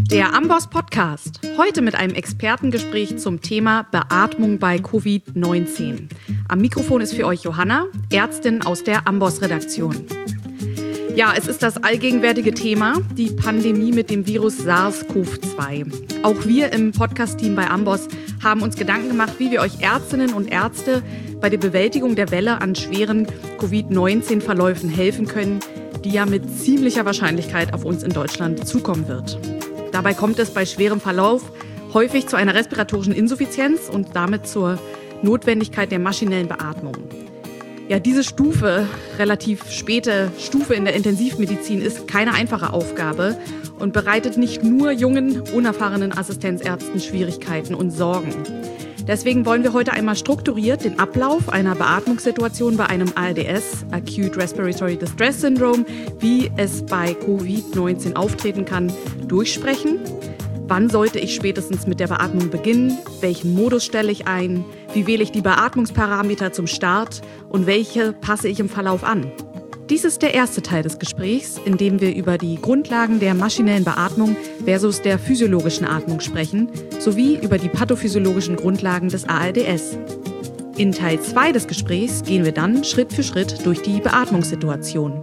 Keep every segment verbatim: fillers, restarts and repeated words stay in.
Der Amboss Podcast. Heute mit einem Expertengespräch zum Thema Beatmung bei Covid neunzehn. Am Mikrofon ist für euch Johanna, Ärztin aus der Amboss-Redaktion. Ja, es ist das allgegenwärtige Thema, die Pandemie mit dem Virus SARS-C o V zwei. Auch wir im Podcast-Team bei Amboss haben uns Gedanken gemacht, wie wir euch Ärztinnen und Ärzte bei der Bewältigung der Welle an schweren Covid neunzehn Verläufen helfen können, die ja mit ziemlicher Wahrscheinlichkeit auf uns in Deutschland zukommen wird. Dabei kommt es bei schwerem Verlauf häufig zu einer respiratorischen Insuffizienz und damit zur Notwendigkeit der maschinellen Beatmung. Ja, diese Stufe, relativ späte Stufe in der Intensivmedizin, ist keine einfache Aufgabe und bereitet nicht nur jungen, unerfahrenen Assistenzärzten Schwierigkeiten und Sorgen. Deswegen wollen wir heute einmal strukturiert den Ablauf einer Beatmungssituation bei einem A R D S, Acute Respiratory Distress Syndrome, wie es bei Covid neunzehn auftreten kann, durchsprechen. Wann sollte ich spätestens mit der Beatmung beginnen? Welchen Modus stelle ich ein? Wie wähle ich die Beatmungsparameter zum Start? Und welche passe ich im Verlauf an? Dies ist der erste Teil des Gesprächs, in dem wir über die Grundlagen der maschinellen Beatmung versus der physiologischen Atmung sprechen, sowie über die pathophysiologischen Grundlagen des A R D S. In Teil zwei des Gesprächs gehen wir dann Schritt für Schritt durch die Beatmungssituation.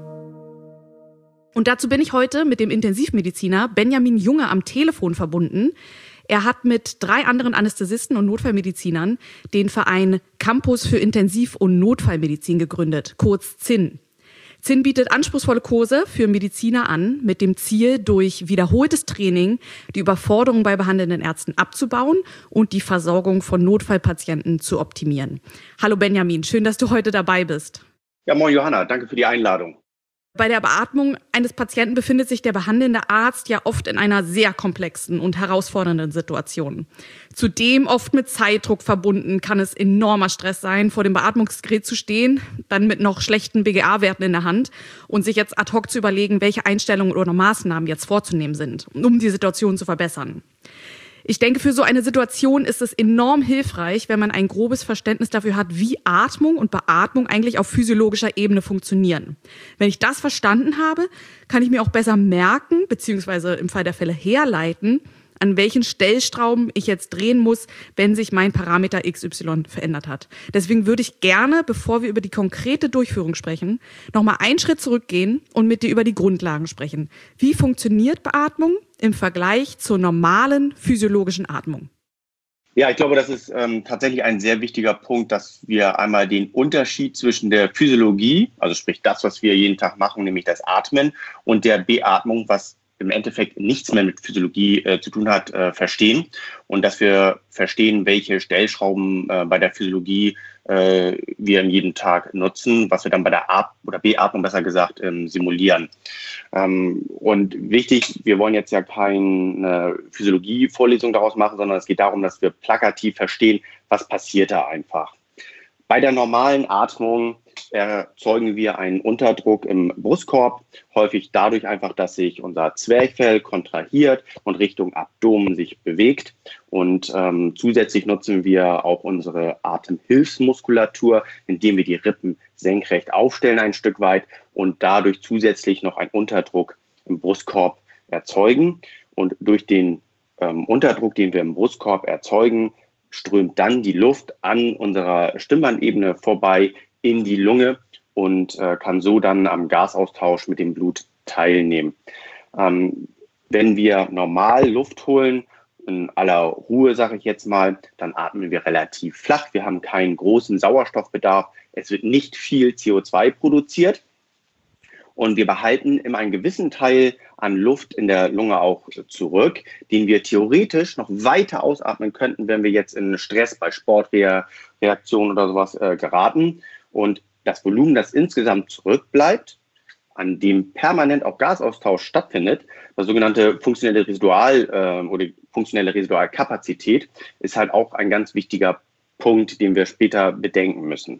Und dazu bin ich heute mit dem Intensivmediziner Benjamin Junge am Telefon verbunden. Er hat mit drei anderen Anästhesisten und Notfallmedizinern den Verein Campus für Intensiv- und Notfallmedizin gegründet, kurz Z I N. Z I N bietet anspruchsvolle Kurse für Mediziner an, mit dem Ziel, durch wiederholtes Training die Überforderung bei behandelnden Ärzten abzubauen und die Versorgung von Notfallpatienten zu optimieren. Hallo Benjamin, schön, dass du heute dabei bist. Ja, moin Johanna, danke für die Einladung. Bei der Beatmung eines Patienten befindet sich der behandelnde Arzt ja oft in einer sehr komplexen und herausfordernden Situation. Zudem oft mit Zeitdruck verbunden kann es enormer Stress sein, vor dem Beatmungsgerät zu stehen, dann mit noch schlechten B G A-Werten in der Hand und sich jetzt ad hoc zu überlegen, welche Einstellungen oder Maßnahmen jetzt vorzunehmen sind, um die Situation zu verbessern. Ich denke, für so eine Situation ist es enorm hilfreich, wenn man ein grobes Verständnis dafür hat, wie Atmung und Beatmung eigentlich auf physiologischer Ebene funktionieren. Wenn ich das verstanden habe, kann ich mir auch besser merken, beziehungsweise im Fall der Fälle herleiten, an welchen Stellschrauben ich jetzt drehen muss, wenn sich mein Parameter X Y verändert hat. Deswegen würde ich gerne, bevor wir über die konkrete Durchführung sprechen, nochmal einen Schritt zurückgehen und mit dir über die Grundlagen sprechen. Wie funktioniert Beatmung im Vergleich zur normalen physiologischen Atmung? Ja, ich glaube, das ist ähm, tatsächlich ein sehr wichtiger Punkt, dass wir einmal den Unterschied zwischen der Physiologie, also sprich das, was wir jeden Tag machen, nämlich das Atmen, und der Beatmung, was im Endeffekt nichts mehr mit Physiologie äh, zu tun hat, äh, verstehen. Und dass wir verstehen, welche Stellschrauben äh, bei der Physiologie äh, wir jeden Tag nutzen, was wir dann bei der At- oder Beatmung besser gesagt ähm, simulieren. Ähm, und wichtig, wir wollen jetzt ja keine Physiologie-Vorlesung daraus machen, sondern es geht darum, dass wir plakativ verstehen, was passiert da einfach. Bei der normalen Atmung erzeugen wir einen Unterdruck im Brustkorb, häufig dadurch einfach, dass sich unser Zwerchfell kontrahiert und Richtung Abdomen sich bewegt. Und ähm, zusätzlich nutzen wir auch unsere Atemhilfsmuskulatur, indem wir die Rippen senkrecht aufstellen ein Stück weit und dadurch zusätzlich noch einen Unterdruck im Brustkorb erzeugen. Und durch den ähm, Unterdruck, den wir im Brustkorb erzeugen, strömt dann die Luft an unserer Stimmbandebene vorbei in die Lunge und äh, kann so dann am Gasaustausch mit dem Blut teilnehmen. Ähm, wenn wir normal Luft holen, in aller Ruhe, sage ich jetzt mal, dann atmen wir relativ flach. Wir haben keinen großen Sauerstoffbedarf. Es wird nicht viel C O zwei produziert. Und wir behalten immer einen gewissen Teil an Luft in der Lunge auch zurück, den wir theoretisch noch weiter ausatmen könnten, wenn wir jetzt in Stress bei Sportreaktionen oder sowas äh, geraten. Und das Volumen, das insgesamt zurückbleibt, an dem permanent auch Gasaustausch stattfindet, das sogenannte funktionelle Residual äh, oder funktionelle Residualkapazität, ist halt auch ein ganz wichtiger Punkt, den wir später bedenken müssen.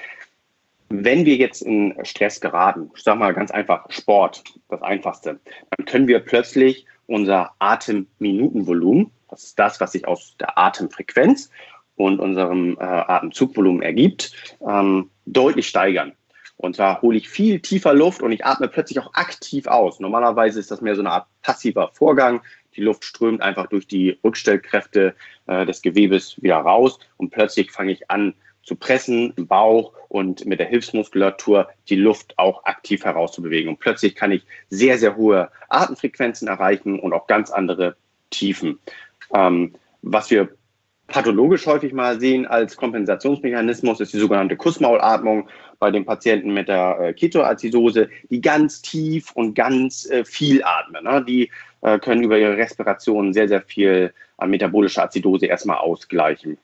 Wenn wir jetzt in Stress geraten, ich sage mal ganz einfach Sport, das Einfachste, dann können wir plötzlich unser Atemminutenvolumen, das ist das, was sich aus der Atemfrequenz und unserem äh, Atemzugvolumen ergibt, ähm, deutlich steigern. Und zwar hole ich viel tiefer Luft und ich atme plötzlich auch aktiv aus. Normalerweise ist das mehr so eine Art passiver Vorgang. Die Luft strömt einfach durch die Rückstellkräfte äh, des Gewebes wieder raus und plötzlich fange ich an zu pressen im Bauch und mit der Hilfsmuskulatur die Luft auch aktiv herauszubewegen. Und plötzlich kann ich sehr, sehr hohe Atemfrequenzen erreichen und auch ganz andere Tiefen. Ähm, was wir pathologisch häufig mal sehen als Kompensationsmechanismus ist die sogenannte Kussmaulatmung bei den Patienten mit der äh, Ketoazidose, die ganz tief und ganz äh, viel atmen. Ne? Die äh, können über ihre Respiration sehr, sehr viel an metabolischer Azidose erstmal ausgleichen.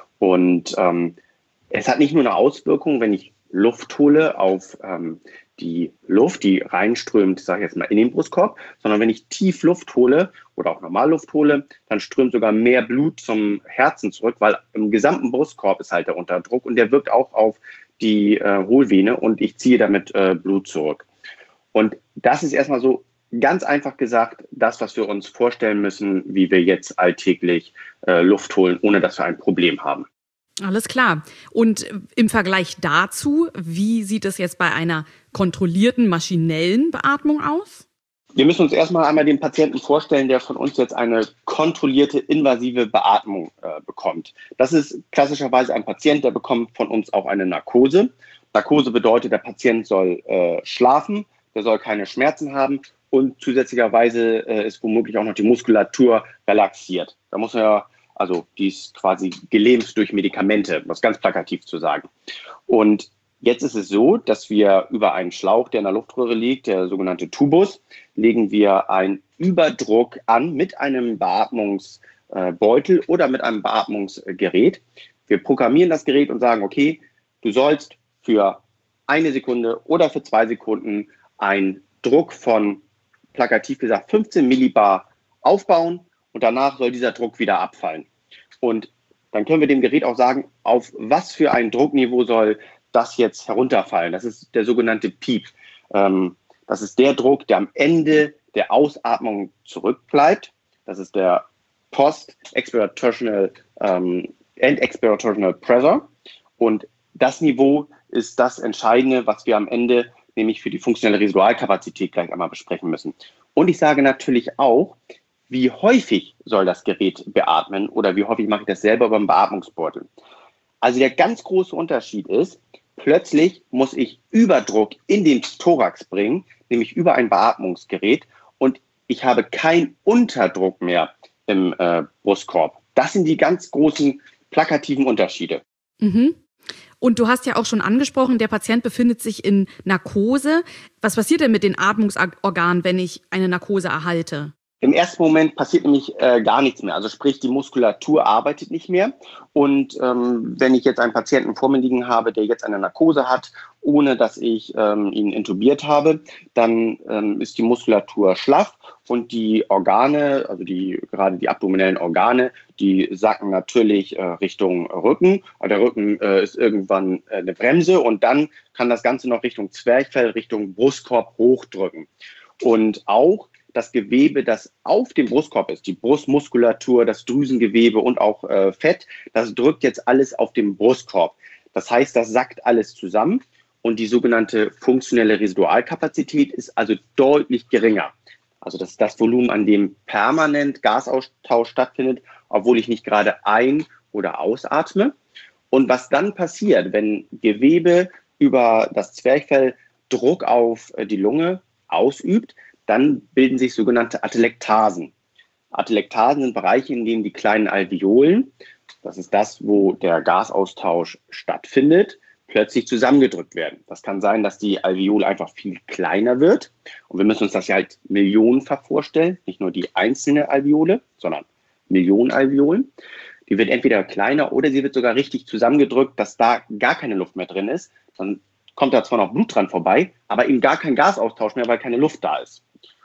Und ähm, es hat nicht nur eine Auswirkung, wenn ich Luft hole auf ähm, die Luft, die reinströmt, sage ich jetzt mal, in den Brustkorb, sondern wenn ich tief Luft hole oder auch normal Luft hole, dann strömt sogar mehr Blut zum Herzen zurück, weil im gesamten Brustkorb ist halt der Unterdruck und der wirkt auch auf die äh, Hohlvene und ich ziehe damit äh, Blut zurück. Und das ist erstmal so ganz einfach gesagt das, was wir uns vorstellen müssen, wie wir jetzt alltäglich äh, Luft holen, ohne dass wir ein Problem haben. Alles klar. Und im Vergleich dazu, wie sieht es jetzt bei einer kontrollierten maschinellen Beatmung aus? Wir müssen uns erstmal einmal den Patienten vorstellen, der von uns jetzt eine kontrollierte invasive Beatmung äh, bekommt. Das ist klassischerweise ein Patient, der bekommt von uns auch eine Narkose. Narkose bedeutet, der Patient soll äh, schlafen, der soll keine Schmerzen haben und zusätzlicherweise äh, ist womöglich auch noch die Muskulatur relaxiert. Da muss man ja Also die ist quasi gelähmt durch Medikamente, was ganz plakativ zu sagen. Und jetzt ist es so, dass wir über einen Schlauch, der in der Luftröhre liegt, der sogenannte Tubus, legen wir einen Überdruck an mit einem Beatmungsbeutel oder mit einem Beatmungsgerät. Wir programmieren das Gerät und sagen, okay, du sollst für eine Sekunde oder für zwei Sekunden einen Druck von, plakativ gesagt, fünfzehn Millibar aufbauen. Und danach soll dieser Druck wieder abfallen. Und dann können wir dem Gerät auch sagen, auf was für ein Druckniveau soll das jetzt herunterfallen. Das ist der sogenannte Peak. Das ist der Druck, der am Ende der Ausatmung zurückbleibt. Das ist der Post-Expirational ähm, End-Expirational Pressure. Und das Niveau ist das Entscheidende, was wir am Ende nämlich für die funktionelle Residualkapazität gleich einmal besprechen müssen. Und ich sage natürlich auch, wie häufig soll das Gerät beatmen oder wie häufig mache ich das selber beim Beatmungsbeutel. Also der ganz große Unterschied ist, plötzlich muss ich Überdruck in den Thorax bringen, nämlich über ein Beatmungsgerät und ich habe keinen Unterdruck mehr im äh, Brustkorb. Das sind die ganz großen plakativen Unterschiede. Mhm. Und du hast ja auch schon angesprochen, der Patient befindet sich in Narkose. Was passiert denn mit den Atmungsorganen, wenn ich eine Narkose erhalte? Im ersten Moment passiert nämlich äh, gar nichts mehr. Also sprich, die Muskulatur arbeitet nicht mehr. Und ähm, wenn ich jetzt einen Patienten vor mir liegen habe, der jetzt eine Narkose hat, ohne dass ich ähm, ihn intubiert habe, dann ähm, ist die Muskulatur schlaff und die Organe, also die gerade die abdominellen Organe, die sacken natürlich äh, Richtung Rücken. Der Rücken äh, ist irgendwann äh, eine Bremse und dann kann das Ganze noch Richtung Zwerchfell, Richtung Brustkorb hochdrücken. Und auch das Gewebe, das auf dem Brustkorb ist, die Brustmuskulatur, das Drüsengewebe und auch äh, Fett, das drückt jetzt alles auf den Brustkorb. Das heißt, das sackt alles zusammen und die sogenannte funktionelle Residualkapazität ist also deutlich geringer. Also das ist das Volumen, an dem permanent Gasaustausch stattfindet, obwohl ich nicht gerade ein- oder ausatme. Und was dann passiert, wenn Gewebe über das Zwerchfell Druck auf die Lunge ausübt, dann bilden sich sogenannte Atelektasen. Atelektasen sind Bereiche, in denen die kleinen Alveolen, das ist das, wo der Gasaustausch stattfindet, plötzlich zusammengedrückt werden. Das kann sein, dass die Alveole einfach viel kleiner wird. Und wir müssen uns das ja halt millionenfach vorstellen, nicht nur die einzelne Alveole, sondern Millionen Alveolen. Die wird entweder kleiner oder sie wird sogar richtig zusammengedrückt, dass da gar keine Luft mehr drin ist. Dann kommt da zwar noch Blut dran vorbei, aber eben gar kein Gasaustausch mehr, weil keine Luft da ist.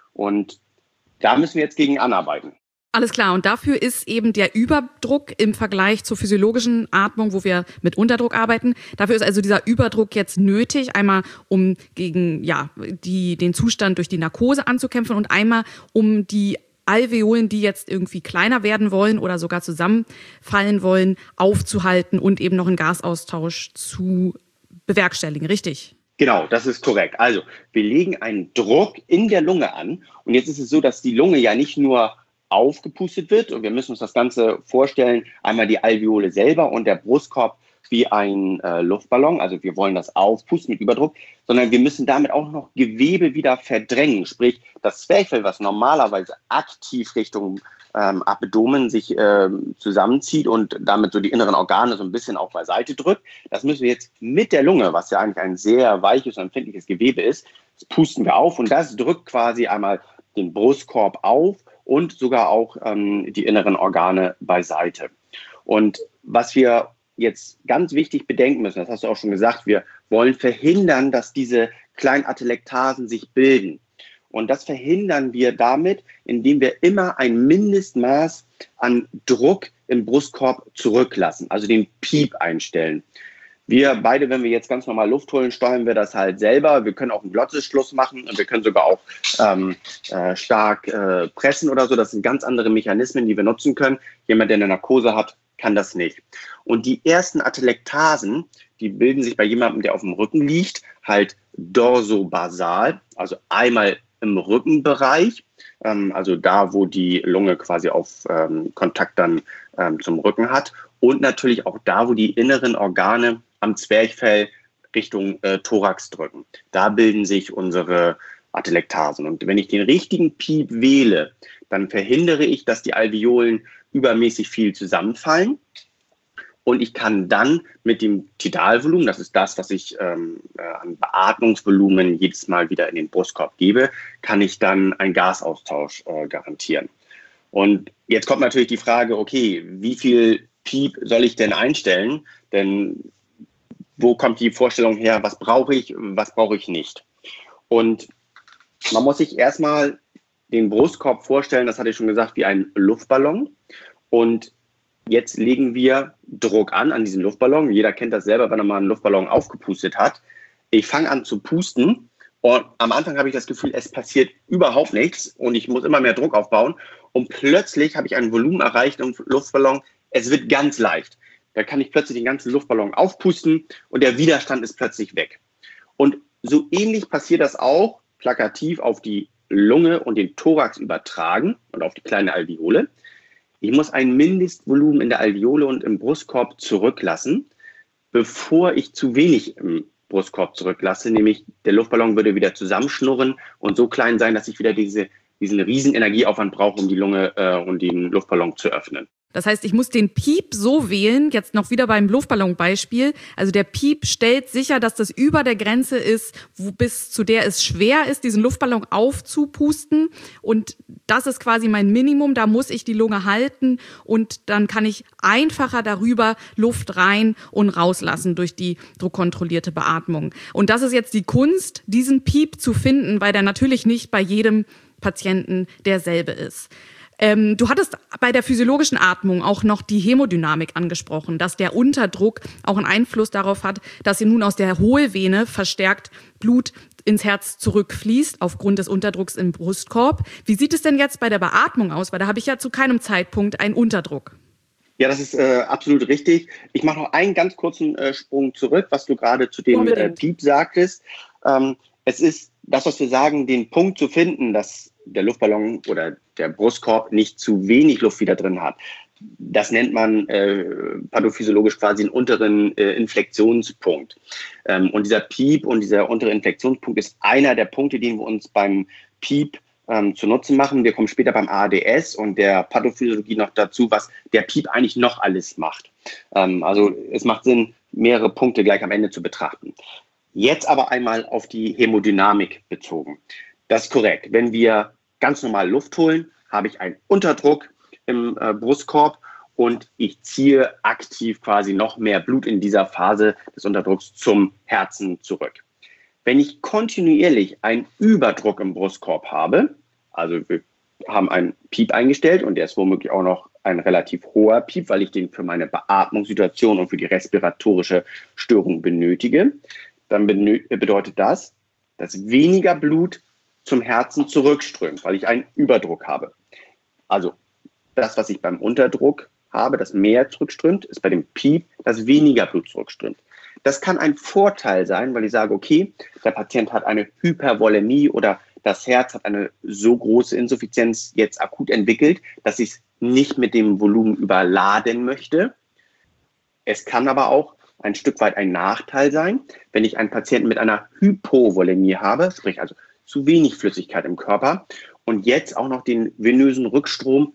Und da müssen wir jetzt gegen anarbeiten. Alles klar. Und dafür ist eben der Überdruck im Vergleich zur physiologischen Atmung, wo wir mit Unterdruck arbeiten. Dafür ist also dieser Überdruck jetzt nötig, einmal um gegen ja, die, den Zustand durch die Narkose anzukämpfen und einmal um die Alveolen, die jetzt irgendwie kleiner werden wollen oder sogar zusammenfallen wollen, aufzuhalten und eben noch einen Gasaustausch zu bewerkstelligen. Richtig? Genau, das ist korrekt. Also wir legen einen Druck in der Lunge an und jetzt ist es so, dass die Lunge ja nicht nur aufgepustet wird und wir müssen uns das Ganze vorstellen, einmal die Alveole selber und der Brustkorb wie ein äh, Luftballon, also wir wollen das aufpusten mit Überdruck, sondern wir müssen damit auch noch Gewebe wieder verdrängen, sprich das Zwerchfell, was normalerweise aktiv Richtung ähm, Abdomen sich ähm, zusammenzieht und damit so die inneren Organe so ein bisschen auch beiseite drückt, das müssen wir jetzt mit der Lunge, was ja eigentlich ein sehr weiches und empfindliches Gewebe ist, das pusten wir auf und das drückt quasi einmal den Brustkorb auf und sogar auch ähm, die inneren Organe beiseite. Und was wir jetzt ganz wichtig bedenken müssen, das hast du auch schon gesagt, wir wollen verhindern, dass diese kleinen Atelektasen sich bilden. Und das verhindern wir damit, indem wir immer ein Mindestmaß an Druck im Brustkorb zurücklassen, also den Piep einstellen. Wir beide, wenn wir jetzt ganz normal Luft holen, steuern wir das halt selber. Wir können auch einen Glottisschluss machen und wir können sogar auch ähm, äh, stark äh, pressen oder so. Das sind ganz andere Mechanismen, die wir nutzen können. Jemand, der eine Narkose hat, kann das nicht. Und die ersten Atelektasen, die bilden sich bei jemandem, der auf dem Rücken liegt, halt dorsobasal, also einmal im Rückenbereich, ähm, also da, wo die Lunge quasi auf ähm, Kontakt dann ähm, zum Rücken hat und natürlich auch da, wo die inneren Organe am Zwerchfell Richtung äh, Thorax drücken. Da bilden sich unsere Atelektasen. Und wenn ich den richtigen Piep wähle, dann verhindere ich, dass die Alveolen übermäßig viel zusammenfallen. Und ich kann dann mit dem Tidalvolumen, das ist das, was ich ähm, äh, an Beatmungsvolumen jedes Mal wieder in den Brustkorb gebe, kann ich dann einen Gasaustausch äh, garantieren. Und jetzt kommt natürlich die Frage, okay, wie viel Piep soll ich denn einstellen? Denn wo kommt die Vorstellung her, was brauche ich, was brauche ich nicht? Und man muss sich erstmal den Brustkorb vorstellen, das hatte ich schon gesagt, wie ein Luftballon. Und jetzt legen wir Druck an, an diesen Luftballon. Jeder kennt das selber, wenn er mal einen Luftballon aufgepustet hat. Ich fange an zu pusten und am Anfang habe ich das Gefühl, es passiert überhaupt nichts und ich muss immer mehr Druck aufbauen. Und plötzlich habe ich ein Volumen erreicht im Luftballon, es wird ganz leicht. Da kann ich plötzlich den ganzen Luftballon aufpusten und der Widerstand ist plötzlich weg. Und so ähnlich passiert das auch plakativ auf die Lunge und den Thorax übertragen und auf die kleine Alveole. Ich muss ein Mindestvolumen in der Alveole und im Brustkorb zurücklassen, bevor ich zu wenig im Brustkorb zurücklasse, nämlich der Luftballon würde wieder zusammenschnurren und so klein sein, dass ich wieder diese, diesen riesen Energieaufwand brauche, um die Lunge äh, und den Luftballon zu öffnen. Das heißt, ich muss den Piep so wählen, jetzt noch wieder beim Luftballon-Beispiel, also der Piep stellt sicher, dass das über der Grenze ist, wo bis zu der es schwer ist, diesen Luftballon aufzupusten und das ist quasi mein Minimum, da muss ich die Lunge halten und dann kann ich einfacher darüber Luft rein und rauslassen durch die druckkontrollierte Beatmung. Und das ist jetzt die Kunst, diesen Piep zu finden, weil der natürlich nicht bei jedem Patienten derselbe ist. Ähm, du hattest bei der physiologischen Atmung auch noch die Hämodynamik angesprochen, dass der Unterdruck auch einen Einfluss darauf hat, dass ihr nun aus der Hohlvene verstärkt Blut ins Herz zurückfließt aufgrund des Unterdrucks im Brustkorb. Wie sieht es denn jetzt bei der Beatmung aus? Weil da habe ich ja zu keinem Zeitpunkt einen Unterdruck. Ja, das ist äh, absolut richtig. Ich mache noch einen ganz kurzen äh, Sprung zurück, was du gerade zu dem äh, Piep sagtest. Ähm, es ist das, was wir sagen, den Punkt zu finden, dass der Luftballon oder der Brustkorb nicht zu wenig Luft wieder drin hat. Das nennt man äh, pathophysiologisch quasi einen unteren äh, Inflektionspunkt. Ähm, und dieser Piep und dieser untere Inflektionspunkt ist einer der Punkte, den wir uns beim Piep ähm, zu Nutzen machen. Wir kommen später beim A D S und der Pathophysiologie noch dazu, was der Piep eigentlich noch alles macht. Ähm, also es macht Sinn, mehrere Punkte gleich am Ende zu betrachten. Jetzt aber einmal auf die Hämodynamik bezogen. Das ist korrekt. Wenn wir ganz normal Luft holen, habe ich einen Unterdruck im äh, Brustkorb und ich ziehe aktiv quasi noch mehr Blut in dieser Phase des Unterdrucks zum Herzen zurück. Wenn ich kontinuierlich einen Überdruck im Brustkorb habe, also wir haben einen Piep eingestellt und der ist womöglich auch noch ein relativ hoher Piep, weil ich den für meine Beatmungssituation und für die respiratorische Störung benötige, dann benö- bedeutet das, dass weniger Blut zum Herzen zurückströmt, weil ich einen Überdruck habe. Also das, was ich beim Unterdruck habe, das mehr zurückströmt, ist bei dem Piep, dass weniger Blut zurückströmt. Das kann ein Vorteil sein, weil ich sage, okay, der Patient hat eine Hypervolämie oder das Herz hat eine so große Insuffizienz jetzt akut entwickelt, dass ich es nicht mit dem Volumen überladen möchte. Es kann aber auch ein Stück weit ein Nachteil sein, wenn ich einen Patienten mit einer Hypovolämie habe, sprich also zu wenig Flüssigkeit im Körper und jetzt auch noch den venösen Rückstrom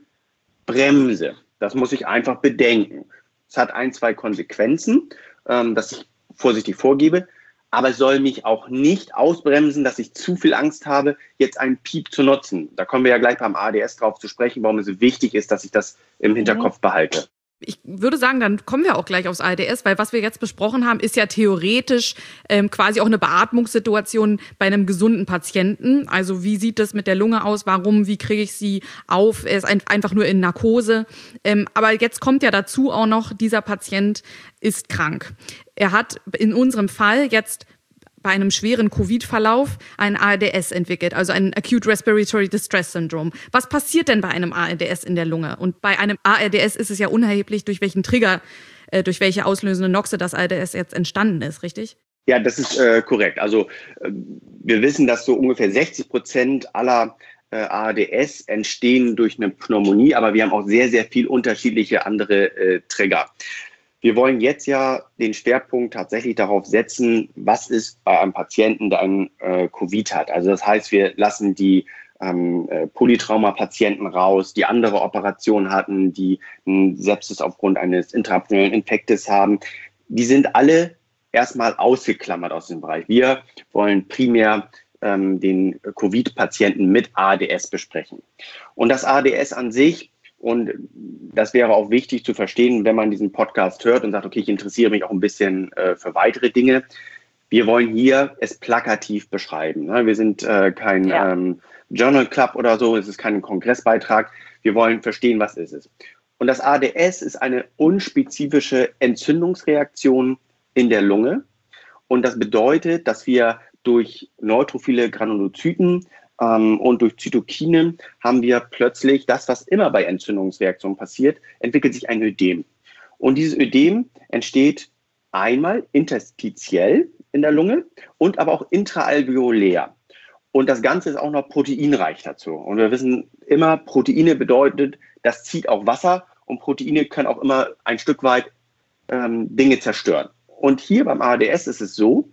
bremse. Das muss ich einfach bedenken. Es hat ein, zwei Konsequenzen, ähm, dass ich vorsichtig vorgebe, aber es soll mich auch nicht ausbremsen, dass ich zu viel Angst habe, jetzt einen Piep zu nutzen. Da kommen wir ja gleich beim A R D S drauf zu sprechen, warum es wichtig ist, dass ich das im Hinterkopf behalte. Ich würde sagen, dann kommen wir auch gleich aufs A R D S, weil was wir jetzt besprochen haben, ist ja theoretisch ähm, quasi auch eine Beatmungssituation bei einem gesunden Patienten. Also wie sieht das mit der Lunge aus? Warum? Wie kriege ich sie auf? Er ist ein, einfach nur in Narkose. Ähm, aber jetzt kommt ja dazu auch noch, dieser Patient ist krank. Er hat in unserem Fall jetzt bei einem schweren Covid-Verlauf ein A R D S entwickelt, also ein Acute Respiratory Distress Syndrome. Was passiert denn bei einem A R D S in der Lunge? Und bei einem A R D S ist es ja unerheblich, durch welchen Trigger, äh, durch welche auslösende Noxe das A R D S jetzt entstanden ist, richtig? Ja, das ist äh, korrekt. Also äh, wir wissen, dass so ungefähr sechzig Prozent aller äh, A R D S entstehen durch eine Pneumonie, aber wir haben auch sehr, sehr viel unterschiedliche andere äh, Trigger. Wir wollen jetzt ja den Schwerpunkt tatsächlich darauf setzen, was ist bei einem Patienten, der einen äh, Covid hat. Also das heißt, wir lassen die ähm, äh, Polytrauma-Patienten raus, die andere Operationen hatten, die einen Sepsis aufgrund eines intraabdominalen Infektes haben. Die sind alle erstmal ausgeklammert aus dem Bereich. Wir wollen primär ähm, den Covid-Patienten mit A R D S besprechen. Und das A R D S an sich, und das wäre auch wichtig zu verstehen, wenn man diesen Podcast hört und sagt, okay, ich interessiere mich auch ein bisschen äh, für weitere Dinge. Wir wollen hier es plakativ beschreiben. Ne? Wir sind äh, kein ja. ähm, Journal Club oder so, es ist kein Kongressbeitrag. Wir wollen verstehen, was ist es. Und das A R D S ist eine unspezifische Entzündungsreaktion in der Lunge. Und das bedeutet, dass wir durch neutrophile Granulozyten ähm, und durch Zytokine haben wir plötzlich das, was immer bei Entzündungsreaktionen passiert, entwickelt sich ein Ödem. Und dieses Ödem entsteht einmal interstitiell in der Lunge und aber auch intraalveolär. Und das Ganze ist auch noch proteinreich dazu. Und wir wissen immer, Proteine bedeutet, das zieht auch Wasser und Proteine können auch immer ein Stück weit ähm, Dinge zerstören. Und hier beim A R D S ist es so,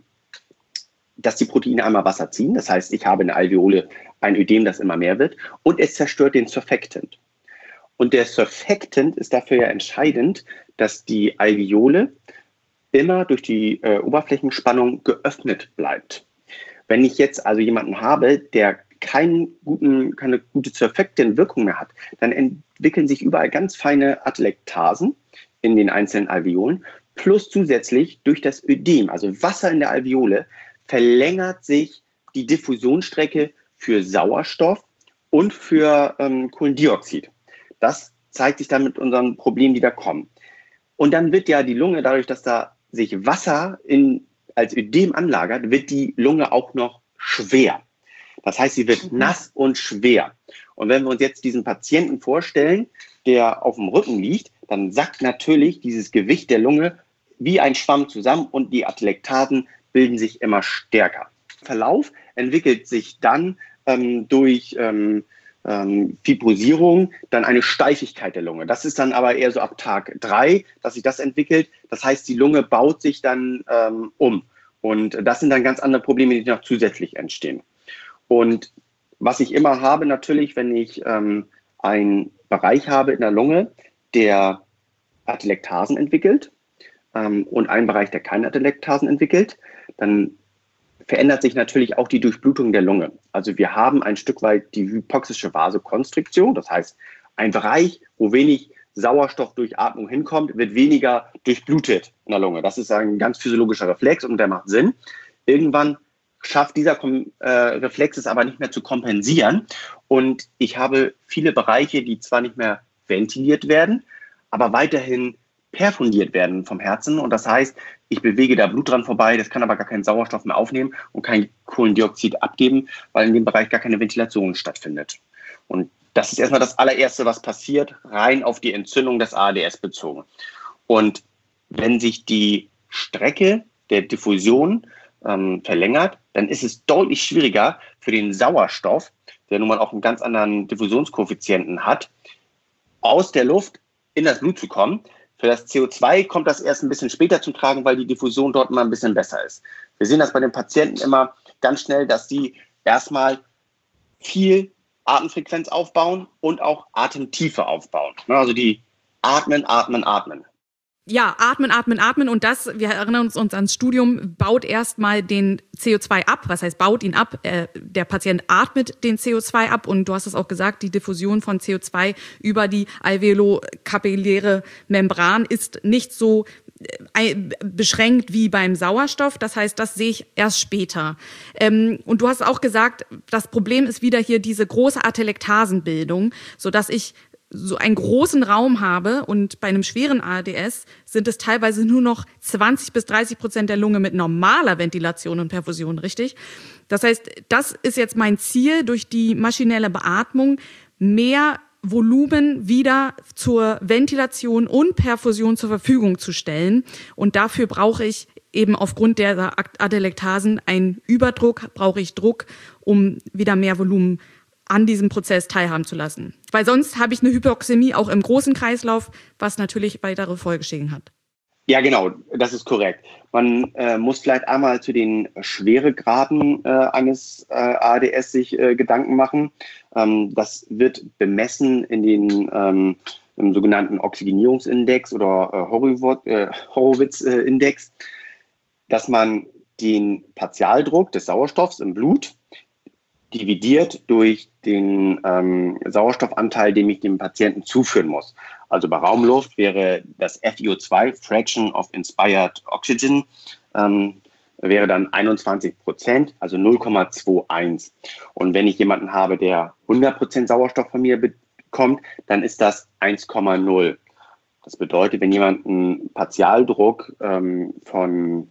dass die Proteine einmal Wasser ziehen. Das heißt, ich habe in der Alveole ein Ödem, das immer mehr wird. Und es zerstört den Surfactant. Und der Surfactant ist dafür ja entscheidend, dass die Alveole immer durch die äh, Oberflächenspannung geöffnet bleibt. Wenn ich jetzt also jemanden habe, der keinen guten, keine gute Surfactant-Wirkung mehr hat, dann entwickeln sich überall ganz feine Atelektasen in den einzelnen Alveolen. Plus zusätzlich durch das Ödem, also Wasser in der Alveole, verlängert sich die Diffusionsstrecke für Sauerstoff und für ähm, Kohlendioxid. Das zeigt sich dann mit unseren Problemen, die da kommen. Und dann wird ja die Lunge, dadurch, dass da sich Wasser in, als Ödem anlagert, wird die Lunge auch noch schwer. Das heißt, sie wird nass und schwer. Und wenn wir uns jetzt diesen Patienten vorstellen, der auf dem Rücken liegt, dann sackt natürlich dieses Gewicht der Lunge wie ein Schwamm zusammen und die Atelektasen bilden sich immer stärker. Verlauf entwickelt sich dann ähm, durch ähm, ähm, Fibrosierung dann eine Steifigkeit der Lunge. Das ist dann aber eher so ab Tag drei, dass sich das entwickelt. Das heißt, die Lunge baut sich dann ähm, um. Und das sind dann ganz andere Probleme, die noch zusätzlich entstehen. Und was ich immer habe natürlich, wenn ich ähm, einen Bereich habe in der Lunge, der Atelektasen entwickelt, ähm, und einen Bereich, der keine Atelektasen entwickelt, dann verändert sich natürlich auch die Durchblutung der Lunge. Also wir haben ein Stück weit die hypoxische Vasokonstriktion, das heißt, ein Bereich, wo wenig Sauerstoff durch Atmung hinkommt, wird weniger durchblutet in der Lunge. Das ist ein ganz physiologischer Reflex und der macht Sinn. Irgendwann schafft dieser äh, Reflex es aber nicht mehr zu kompensieren und ich habe viele Bereiche, die zwar nicht mehr ventiliert werden, aber weiterhin perfundiert werden vom Herzen und das heißt, ich bewege da Blut dran vorbei, das kann aber gar keinen Sauerstoff mehr aufnehmen und kein Kohlendioxid abgeben, weil in dem Bereich gar keine Ventilation stattfindet. Und das ist erstmal das allererste, was passiert, rein auf die Entzündung des A R D S bezogen. Und wenn sich die Strecke der Diffusion ähm, verlängert, dann ist es deutlich schwieriger für den Sauerstoff, der nun mal auch einen ganz anderen Diffusionskoeffizienten hat, aus der Luft in das Blut zu kommen. Für das C O zwei kommt das erst ein bisschen später zum Tragen, weil die Diffusion dort immer ein bisschen besser ist. Wir sehen das bei den Patienten immer ganz schnell, dass sie erstmal viel Atemfrequenz aufbauen und auch Atemtiefe aufbauen. Also die atmen, atmen, atmen. Ja, atmen, atmen, atmen und das, wir erinnern uns, uns ans Studium, baut erstmal den C O zwei ab. Was heißt, baut ihn ab? Äh, der Patient atmet den C O zwei ab und du hast es auch gesagt, die Diffusion von C O zwei über die alveolokapilläre Membran ist nicht so äh, beschränkt wie beim Sauerstoff. Das heißt, das sehe ich erst später. Ähm, und du hast auch gesagt, das Problem ist wieder hier diese große Atelektasenbildung, sodass ich so einen großen Raum habe und bei einem schweren A R D S sind es teilweise nur noch zwanzig bis dreißig Prozent der Lunge mit normaler Ventilation und Perfusion, richtig? Das heißt, das ist jetzt mein Ziel, durch die maschinelle Beatmung mehr Volumen wieder zur Ventilation und Perfusion zur Verfügung zu stellen. Und dafür brauche ich eben aufgrund der Atelektasen einen Überdruck, brauche ich Druck, um wieder mehr Volumen an diesem Prozess teilhaben zu lassen. Weil sonst habe ich eine Hypoxämie auch im großen Kreislauf, was natürlich weitere Folgeschäden hat. Ja, genau, das ist korrekt. Man äh, muss vielleicht einmal zu den Schweregraden äh, eines äh, A R D S sich äh, Gedanken machen. Ähm, das wird bemessen in den ähm, im sogenannten Oxygenierungsindex oder äh, äh, Horowitz-Index, dass man den Partialdruck des Sauerstoffs im Blut dividiert durch den ähm, Sauerstoffanteil, den ich dem Patienten zuführen muss. Also bei Raumluft wäre das F i O zwei, Fraction of Inspired Oxygen, ähm, wäre dann einundzwanzig Prozent, also null Komma einundzwanzig. Und wenn ich jemanden habe, der hundert Prozent Sauerstoff von mir bekommt, dann ist das eins Komma null. Das bedeutet, wenn jemand einen Partialdruck ähm, von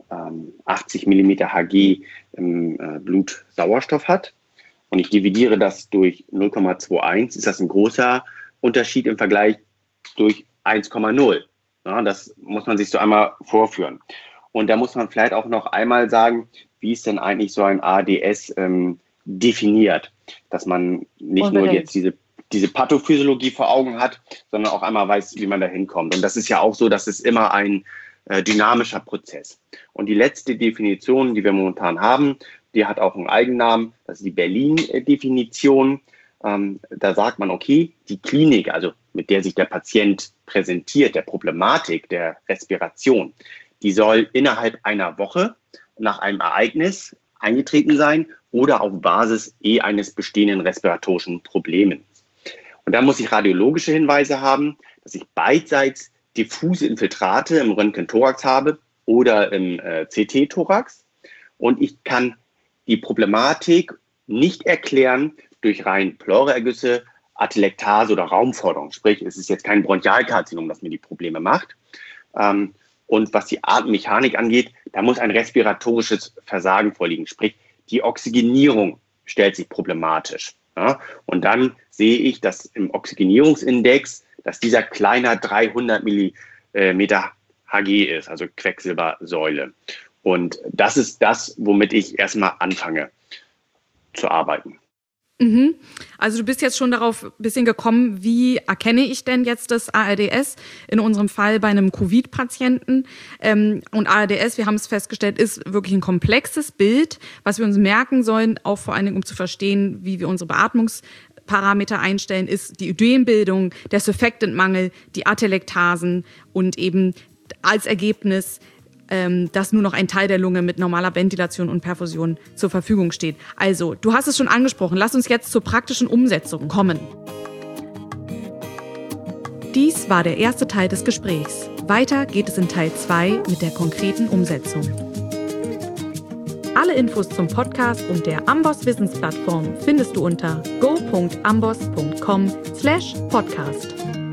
achtzig Millimeter Hg im äh, Blut Sauerstoff hat und ich dividiere das durch null Komma einundzwanzig, ist das ein großer Unterschied im Vergleich durch eins Komma null. Ja, das muss man sich so einmal vorführen. Und da muss man vielleicht auch noch einmal sagen, wie ist denn eigentlich so ein A R D S ähm, definiert, dass man nicht Unbedingt. nur jetzt diese diese Pathophysiologie vor Augen hat, sondern auch einmal weiß, wie man da hinkommt. Und das ist ja auch so, dass es immer ein dynamischer Prozess. Und die letzte Definition, die wir momentan haben, die hat auch einen Eigennamen, das ist die Berlin-Definition. Ähm, da sagt man, okay, die Klinik, also mit der sich der Patient präsentiert, der Problematik der Respiration, die soll innerhalb einer Woche nach einem Ereignis eingetreten sein oder auf Basis eh eines bestehenden respiratorischen Problems. Und da muss ich radiologische Hinweise haben, dass ich beidseits diffuse Infiltrate im Röntgen-Thorax habe oder im äh, C T-Thorax. Und ich kann die Problematik nicht erklären durch rein Pleuraergüsse, Atelektase oder Raumforderung. Sprich, es ist jetzt kein Bronchialkarzinom, das mir die Probleme macht. Ähm, und was die Atemmechanik angeht, da muss ein respiratorisches Versagen vorliegen. Sprich, die Oxygenierung stellt sich problematisch. Ja? Und dann sehe ich, dass im Oxygenierungsindex dass dieser kleiner dreihundert Millimeter Hg ist, also Quecksilbersäule. Und das ist das, womit ich erstmal anfange zu arbeiten. Mhm. Also du bist jetzt schon darauf ein bisschen gekommen, wie erkenne ich denn jetzt das A R D S, in unserem Fall bei einem Covid-Patienten. Ähm, und A R D S, wir haben es festgestellt, ist wirklich ein komplexes Bild, was wir uns merken sollen, auch vor allen Dingen, um zu verstehen, wie wir unsere Beatmungs Parameter einstellen, ist die Ödembildung, der Surfactantmangel, die Atelektasen und eben als Ergebnis, ähm, dass nur noch ein Teil der Lunge mit normaler Ventilation und Perfusion zur Verfügung steht. Also, du hast es schon angesprochen, lass uns jetzt zur praktischen Umsetzung kommen. Dies war der erste Teil des Gesprächs. Weiter geht es in Teil zwei mit der konkreten Umsetzung. Alle Infos zum Podcast und der Amboss Wissensplattform findest du unter go punkt amboss punkt com slash podcast.